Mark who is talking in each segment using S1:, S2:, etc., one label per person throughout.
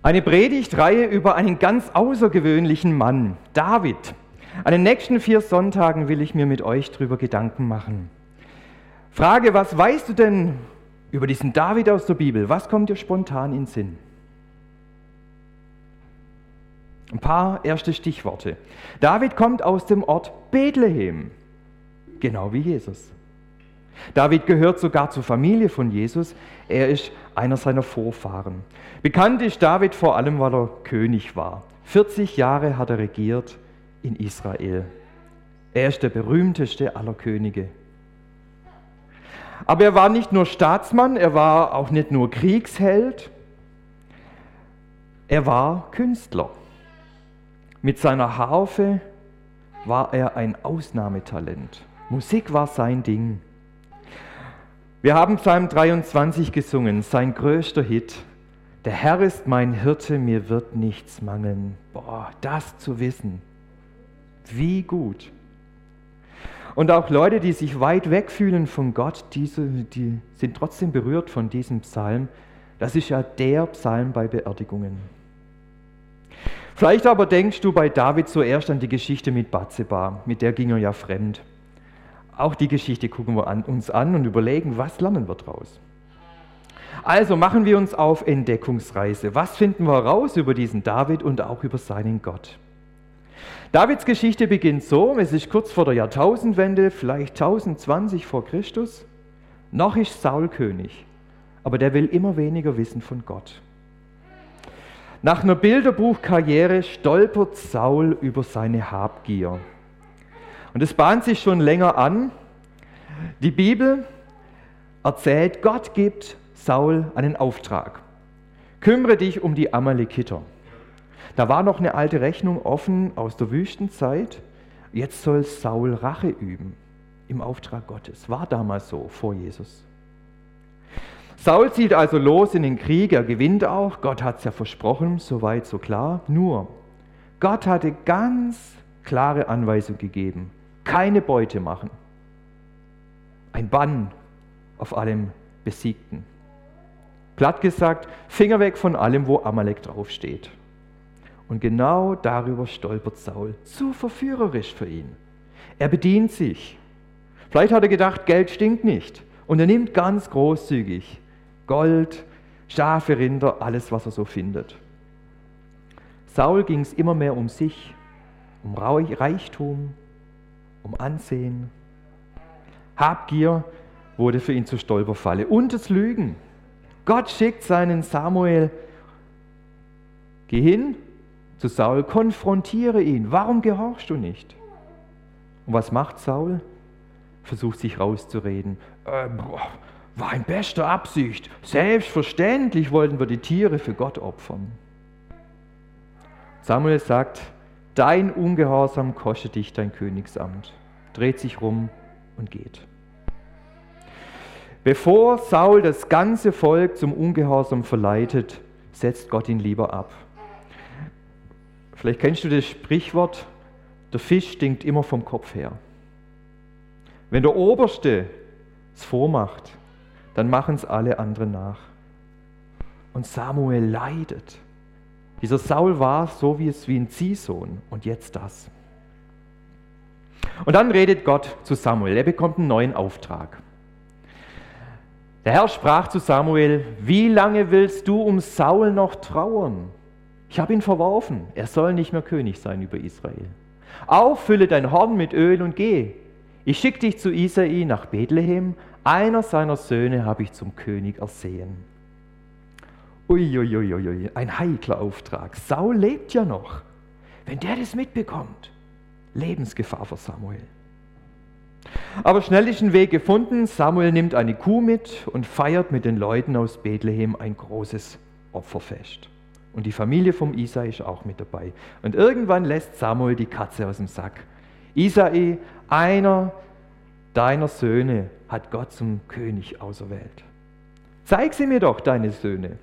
S1: Eine Predigtreihe über einen ganz außergewöhnlichen Mann, David. An den nächsten 4 Sonntagen will ich mir mit euch darüber Gedanken machen. Frage, was weißt du denn über diesen David aus der Bibel? Was kommt dir spontan in den Sinn? Ein paar erste Stichworte. David kommt aus dem Ort Bethlehem, genau wie Jesus. David gehört sogar zur Familie von Jesus. Er ist einer seiner Vorfahren. Bekannt ist David vor allem, weil er König war. 40 Jahre hat er regiert in Israel. Er ist der berühmteste aller Könige. Aber er war nicht nur Staatsmann, er war auch nicht nur Kriegsheld, er war Künstler. Mit seiner Harfe war er ein Ausnahmetalent. Musik war sein Ding. Wir haben Psalm 23 gesungen, sein größter Hit. Der Herr ist mein Hirte, mir wird nichts mangeln. Boah, das zu wissen, wie gut. Und auch Leute, die sich weit weg fühlen von Gott, die sind trotzdem berührt von diesem Psalm. Das ist ja der Psalm bei Beerdigungen. Vielleicht aber denkst du bei David zuerst an die Geschichte mit Bathseba, mit der ging er ja fremd. Auch die Geschichte gucken wir uns an und überlegen, was lernen wir daraus. Also machen wir uns auf Entdeckungsreise. Was finden wir raus über diesen David und auch über seinen Gott? Davids Geschichte beginnt so, es ist kurz vor der Jahrtausendwende, vielleicht 1020 vor Christus. Noch ist Saul König, aber der will immer weniger wissen von Gott. Nach einer Bilderbuchkarriere stolpert Saul über seine Habgier. Und es bahnt sich schon länger an. Die Bibel erzählt, Gott gibt Saul einen Auftrag. Kümmere dich um die Amalekiter. Da war noch eine alte Rechnung offen aus der Wüstenzeit. Jetzt soll Saul Rache üben im Auftrag Gottes. War damals so, vor Jesus. Saul zieht also los in den Krieg, er gewinnt auch. Gott hat es ja versprochen, soweit so klar. Nur, Gott hatte ganz klare Anweisung gegeben. Keine Beute machen. Ein Bann auf allem Besiegten. Platt gesagt, Finger weg von allem, wo Amalek draufsteht. Und genau darüber stolpert Saul. Zu verführerisch für ihn. Er bedient sich. Vielleicht hat er gedacht, Geld stinkt nicht. Und er nimmt ganz großzügig Gold, Schafe, Rinder, alles, was er so findet. Saul ging es immer mehr um sich, um Reichtum, um Ansehen. Habgier wurde für ihn zur Stolperfalle. Und das Lügen. Gott schickt seinen Samuel. Geh hin zu Saul, konfrontiere ihn. Warum gehorchst du nicht? Und was macht Saul? Versucht sich rauszureden. War in bester Absicht. Selbstverständlich wollten wir die Tiere für Gott opfern. Samuel sagt, dein Ungehorsam kostet dich dein Königsamt. Dreht sich rum und geht. Bevor Saul das ganze Volk zum Ungehorsam verleitet, setzt Gott ihn lieber ab. Vielleicht kennst du das Sprichwort, der Fisch stinkt immer vom Kopf her. Wenn der Oberste es vormacht, dann machen es alle anderen nach. Und Samuel leidet. Dieser Saul war so wie ein Ziehsohn und jetzt das. Und dann redet Gott zu Samuel. Er bekommt einen neuen Auftrag. Der Herr sprach zu Samuel, wie lange willst du um Saul noch trauern? Ich habe ihn verworfen. Er soll nicht mehr König sein über Israel. Auffülle dein Horn mit Öl und geh. Ich schicke dich zu Isai nach Bethlehem. Einer seiner Söhne habe ich zum König ersehen. Uiuiuiui, ein heikler Auftrag. Saul lebt ja noch. Wenn der das mitbekommt, Lebensgefahr für Samuel. Aber schnell ist ein Weg gefunden. Samuel nimmt eine Kuh mit und feiert mit den Leuten aus Bethlehem ein großes Opferfest. Und die Familie vom Isai ist auch mit dabei. Und irgendwann lässt Samuel die Katze aus dem Sack. Isai, einer deiner Söhne, hat Gott zum König auserwählt. Zeig sie mir doch, deine Söhne.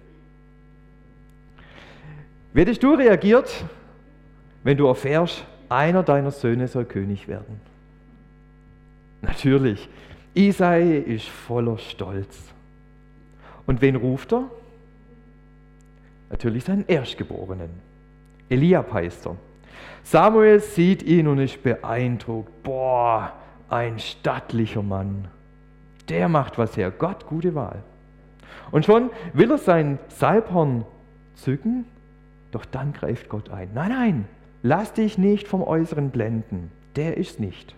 S1: Wie hättest du reagiert, wenn du erfährst, einer deiner Söhne soll König werden? Natürlich, Isai ist voller Stolz. Und wen ruft er? Natürlich seinen Erstgeborenen. Eliab heißt er. Samuel sieht ihn und ist beeindruckt. Boah, ein stattlicher Mann. Der macht was her. Gott, gute Wahl. Und schon will er sein Salbhorn zücken, doch dann greift Gott ein. Nein, nein, lass dich nicht vom Äußeren blenden. Der ist nicht.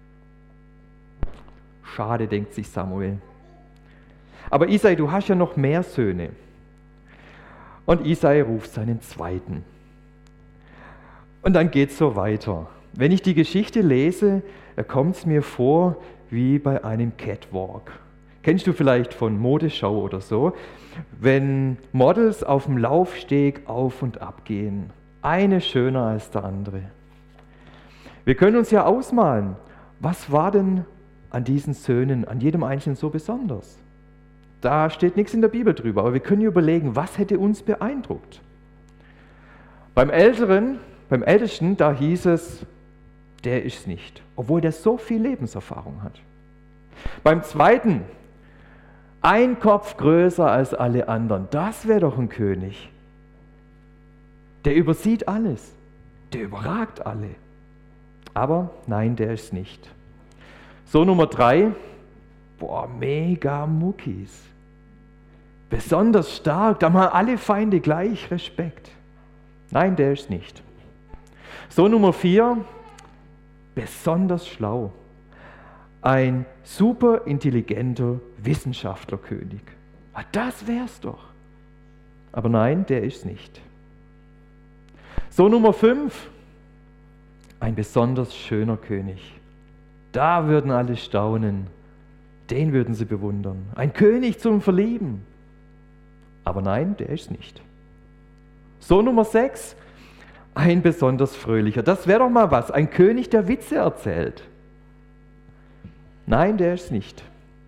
S1: Schade, denkt sich Samuel. Aber Isai, du hast ja noch mehr Söhne. Und Isai ruft seinen zweiten. Und dann geht es so weiter. Wenn ich die Geschichte lese, kommt es mir vor wie bei einem Catwalk. Kennst du vielleicht von Modeschau oder so? Wenn Models auf dem Laufsteg auf und ab gehen. Eine schöner als der andere. Wir können uns ja ausmalen, was war denn an diesen Söhnen, an jedem Einzelnen so besonders? Da steht nichts in der Bibel drüber, aber wir können überlegen, was hätte uns beeindruckt? Beim Ältesten, da hieß es, der ist nicht, obwohl der so viel Lebenserfahrung hat. Beim Zweiten, ein Kopf größer als alle anderen, das wäre doch ein König. Der übersieht alles, der überragt alle. Aber nein, der ist nicht. So Nummer 3, boah, mega Muckis. Besonders stark, da haben alle Feinde gleich Respekt. Nein, der ist nicht. So Nummer 4, besonders schlau. Ein super intelligenter Wissenschaftlerkönig. Das wär's doch. Aber nein, der ist nicht. So Nummer 5, ein besonders schöner König. Da würden alle staunen, den würden sie bewundern. Ein König zum Verlieben. Aber nein, der ist nicht. So Nummer 6, ein besonders fröhlicher. Das wäre doch mal was, ein König, der Witze erzählt. Nein, der ist nicht.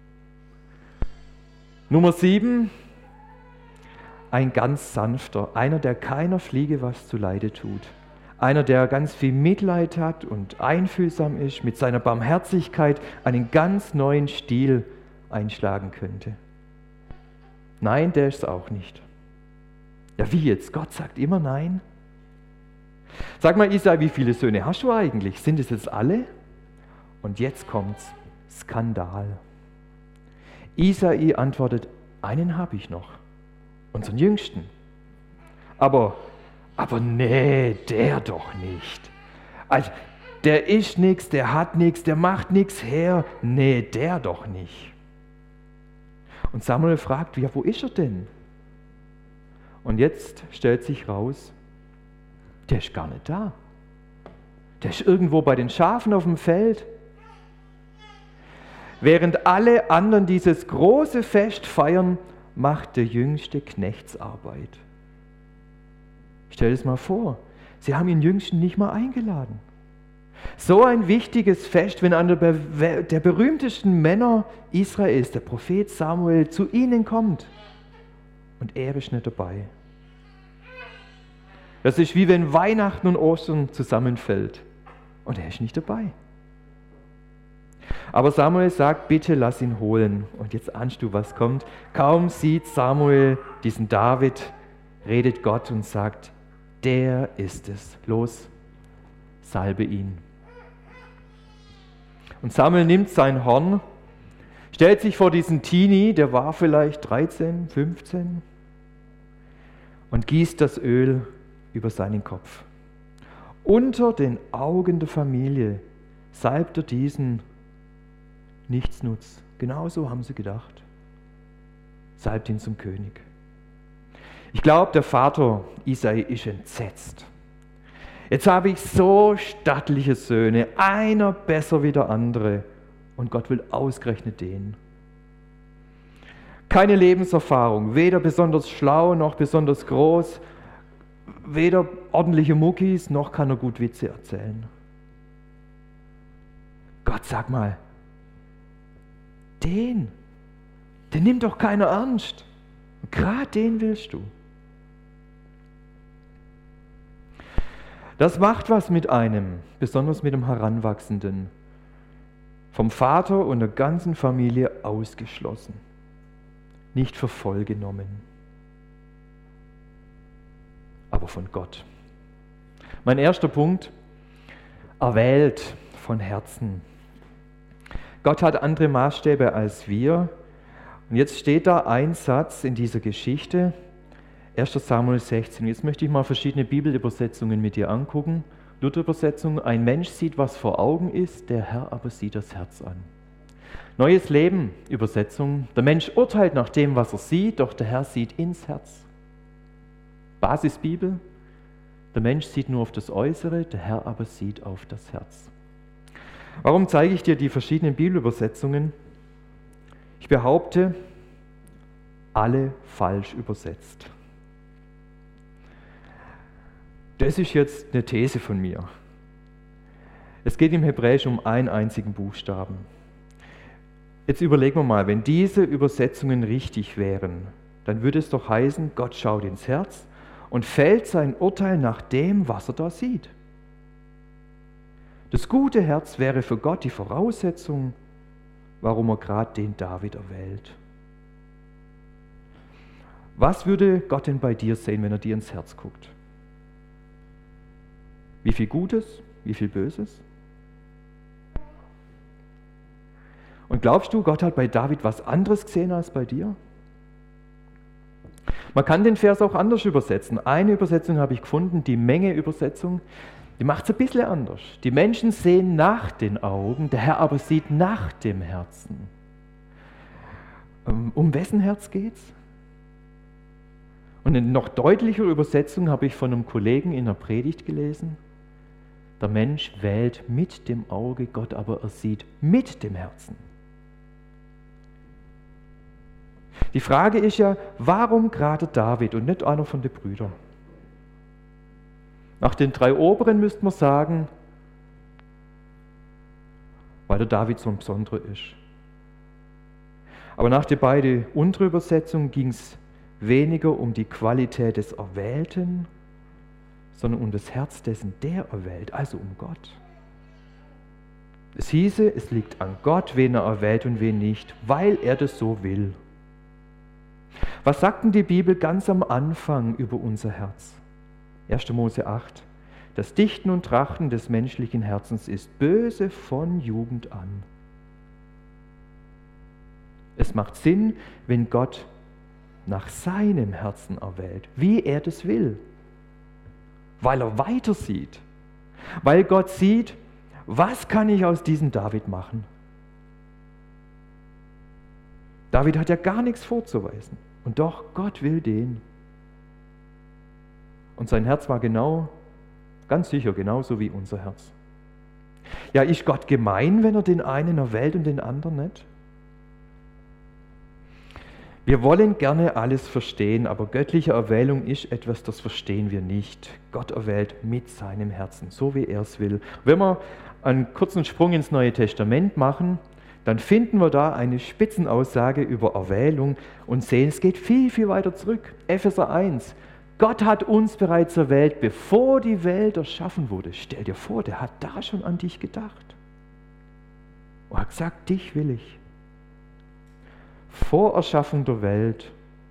S1: Nummer 7, ein ganz sanfter, einer, der keiner Fliege was zuleide tut. Einer, der ganz viel Mitleid hat und einfühlsam ist, mit seiner Barmherzigkeit einen ganz neuen Stil einschlagen könnte. Nein, der ist es auch nicht. Ja, wie jetzt? Gott sagt immer nein. Sag mal, Isai, wie viele Söhne hast du eigentlich? Sind es jetzt alle? Und jetzt kommt's. Skandal. Isai antwortet, einen habe ich noch, unseren Jüngsten. Aber nee, der doch nicht. Also, der ist nichts, der hat nichts, der macht nichts her. Nee, der doch nicht. Und Samuel fragt, ja, wo ist er denn? Und jetzt stellt sich raus, der ist gar nicht da. Der ist irgendwo bei den Schafen auf dem Feld. Während alle anderen dieses große Fest feiern, macht der Jüngste Knechtsarbeit. Stell dir das mal vor, sie haben den Jüngsten nicht mal eingeladen. So ein wichtiges Fest, wenn einer der berühmtesten Männer Israels, der Prophet Samuel, zu ihnen kommt und er ist nicht dabei. Das ist wie wenn Weihnachten und Ostern zusammenfällt und er ist nicht dabei. Aber Samuel sagt, bitte lass ihn holen. Und jetzt ahnst du, was kommt. Kaum sieht Samuel diesen David, redet Gott und sagt, der ist es. Los, salbe ihn. Und Samuel nimmt sein Horn, stellt sich vor diesen Teenie, der war vielleicht 13, 15, und gießt das Öl über seinen Kopf. Unter den Augen der Familie salbt er diesen Nichtsnutz. Genauso haben sie gedacht. Salbt ihn zum König. Ich glaube, der Vater Isai ist entsetzt. Jetzt habe ich so stattliche Söhne, einer besser wie der andere, und Gott will ausgerechnet den. Keine Lebenserfahrung, weder besonders schlau noch besonders groß, weder ordentliche Muckis, noch kann er gut Witze erzählen. Gott, sag mal, den nimmt doch keiner ernst. Gerade den willst du. Das macht was mit einem, besonders mit dem Heranwachsenden. Vom Vater und der ganzen Familie ausgeschlossen. Nicht für voll genommen. aber von Gott. Mein erster Punkt, erwählt von Herzen. Gott hat andere Maßstäbe als wir. Und jetzt steht da ein Satz in dieser Geschichte, 1. Samuel 16. Jetzt möchte ich mal verschiedene Bibelübersetzungen mit dir angucken. Luther-Übersetzung, ein Mensch sieht, was vor Augen ist, der Herr aber sieht das Herz an. Neues Leben, Übersetzung, der Mensch urteilt nach dem, was er sieht, doch der Herr sieht ins Herz. Basisbibel, der Mensch sieht nur auf das Äußere, der Herr aber sieht auf das Herz. Warum zeige ich dir die verschiedenen Bibelübersetzungen? Ich behaupte, alle falsch übersetzt. Das ist jetzt eine These von mir. Es geht im Hebräisch um einen einzigen Buchstaben. Jetzt überlegen wir mal, wenn diese Übersetzungen richtig wären, dann würde es doch heißen, Gott schaut ins Herz und fällt sein Urteil nach dem, was er da sieht. Das gute Herz wäre für Gott die Voraussetzung, warum er gerade den David erwählt. Was würde Gott denn bei dir sehen, wenn er dir ins Herz guckt? Wie viel Gutes, wie viel Böses? Und glaubst du, Gott hat bei David was anderes gesehen als bei dir? Man kann den Vers auch anders übersetzen. Eine Übersetzung habe ich gefunden, die Menge-Übersetzung, die macht es ein bisschen anders. Die Menschen sehen nach den Augen, der Herr aber sieht nach dem Herzen. Um wessen Herz geht's? Und eine noch deutlichere Übersetzung habe ich von einem Kollegen in einer Predigt gelesen. Der Mensch wählt mit dem Auge, Gott aber er sieht mit dem Herzen. Die Frage ist ja, warum gerade David und nicht einer von den Brüdern? Nach den 3 Oberen müsste man sagen, weil der David so ein Besonderer ist. Aber nach den beiden unteren Übersetzungen ging es weniger um die Qualität des Erwählten, sondern um das Herz dessen, der erwählt, also um Gott. Es hieße, es liegt an Gott, wen er erwählt und wen nicht, weil er das so will. Was sagt denn die Bibel ganz am Anfang über unser Herz? 1. Mose 8. Das Dichten und Trachten des menschlichen Herzens ist böse von Jugend an. Es macht Sinn, wenn Gott nach seinem Herzen erwählt, wie er das will. Weil er weiter sieht. Weil Gott sieht, was kann ich aus diesem David machen? David hat ja gar nichts vorzuweisen. Und doch, Gott will den. Und sein Herz war ganz sicher, genauso wie unser Herz. Ja, ist Gott gemein, wenn er den einen erwählt und den anderen nicht? Wir wollen gerne alles verstehen, aber göttliche Erwählung ist etwas, das verstehen wir nicht. Gott erwählt mit seinem Herzen, so wie er es will. Wenn wir einen kurzen Sprung ins Neue Testament machen, dann finden wir da eine Spitzenaussage über Erwählung und sehen, es geht viel, viel weiter zurück. Epheser 1. Gott hat uns bereits erwählt, bevor die Welt erschaffen wurde. Stell dir vor, der hat da schon an dich gedacht. Und hat gesagt, dich will ich. Vor Erschaffung der Welt.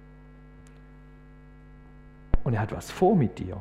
S1: Und er hat was vor mit dir.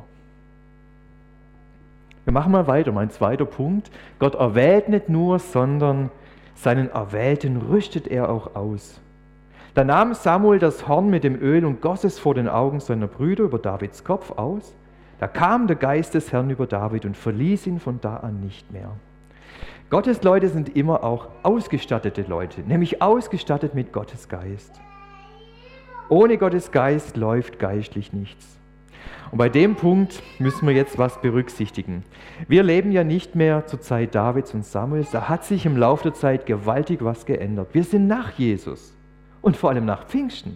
S1: Wir machen mal weiter, mein zweiter Punkt. Gott erwählt nicht nur, sondern seinen Erwählten rüstet er auch aus. Da nahm Samuel das Horn mit dem Öl und goss es vor den Augen seiner Brüder über Davids Kopf aus. Da kam der Geist des Herrn über David und verließ ihn von da an nicht mehr. Gottes Leute sind immer auch ausgestattete Leute, nämlich ausgestattet mit Gottes Geist. Ohne Gottes Geist läuft geistlich nichts. Und bei dem Punkt müssen wir jetzt was berücksichtigen. Wir leben ja nicht mehr zur Zeit Davids und Samuels, da hat sich im Laufe der Zeit gewaltig was geändert. Wir sind nach Jesus und vor allem nach Pfingsten.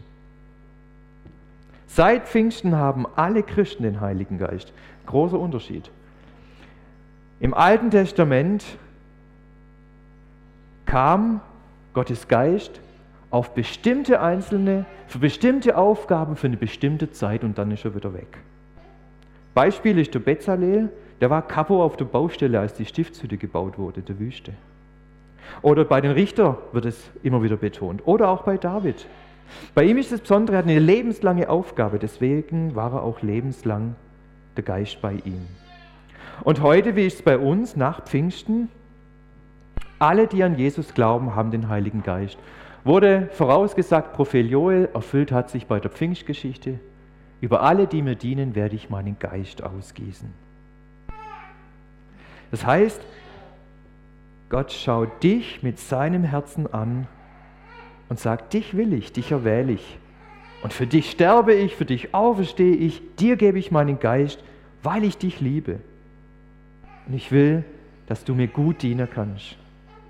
S1: Seit Pfingsten haben alle Christen den Heiligen Geist. Großer Unterschied. Im Alten Testament kam Gottes Geist auf bestimmte Einzelne, für bestimmte Aufgaben, für eine bestimmte Zeit und dann ist er wieder weg. Beispiel ist der Bezalel, der war Kapo auf der Baustelle, als die Stiftshütte gebaut wurde in der Wüste. Oder bei den Richtern wird es immer wieder betont. Oder auch bei David. Bei ihm ist das Besondere, er hat eine lebenslange Aufgabe, deswegen war er auch lebenslang der Geist bei ihm. Und heute, wie ist es bei uns nach Pfingsten? Alle, die an Jesus glauben, haben den Heiligen Geist. Wurde vorausgesagt, Prophet Joel, erfüllt hat sich bei der Pfingstgeschichte. Über alle, die mir dienen, werde ich meinen Geist ausgießen. Das heißt, Gott schaut dich mit seinem Herzen an und sagt, dich will ich, dich erwähle ich. Und für dich sterbe ich, für dich auferstehe ich, dir gebe ich meinen Geist, weil ich dich liebe. Und ich will, dass du mir gut dienen kannst.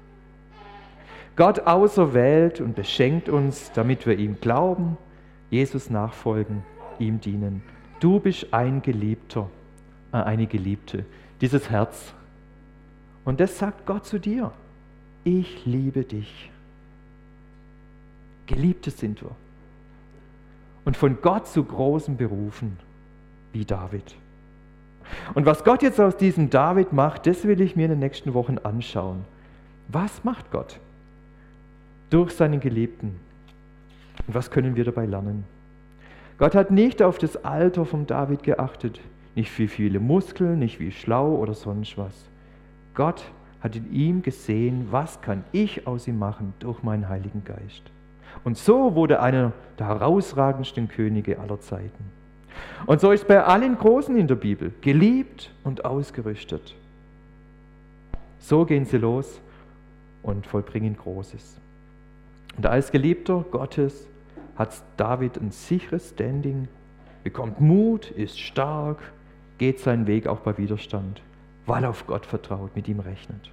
S1: Gott auserwählt und beschenkt uns, damit wir ihm glauben, Jesus nachfolgen, ihm dienen. Du bist ein Geliebter, eine Geliebte, dieses Herz. Und das sagt Gott zu dir. Ich liebe dich. Geliebte sind wir. Und von Gott zu großen berufen, wie David. Und was Gott jetzt aus diesem David macht, das will ich mir in den nächsten Wochen anschauen. Was macht Gott durch seinen Geliebten? Und was können wir dabei lernen? Gott hat nicht auf das Alter von David geachtet, nicht wie viele Muskeln, nicht wie schlau oder sonst was. Gott hat in ihm gesehen, was kann ich aus ihm machen durch meinen Heiligen Geist. Und so wurde einer der herausragendsten Könige aller Zeiten. Und so ist bei allen Großen in der Bibel, geliebt und ausgerüstet. So gehen sie los und vollbringen Großes. Und als Geliebter Gottes hat David ein sicheres Standing, bekommt Mut, ist stark, geht seinen Weg auch bei Widerstand, weil er auf Gott vertraut, mit ihm rechnet.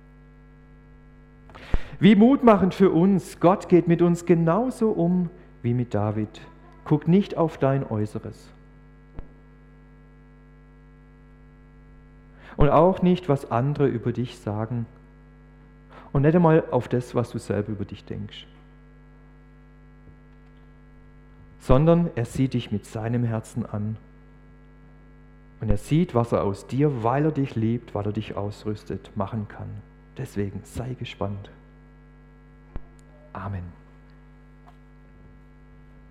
S1: Wie mutmachend für uns, Gott geht mit uns genauso um wie mit David. Guck nicht auf dein Äußeres. Und auch nicht, was andere über dich sagen. Und nicht einmal auf das, was du selber über dich denkst. Sondern er sieht dich mit seinem Herzen an. Und er sieht, was er aus dir, weil er dich liebt, weil er dich ausrüstet, machen kann. Deswegen sei gespannt. Amen.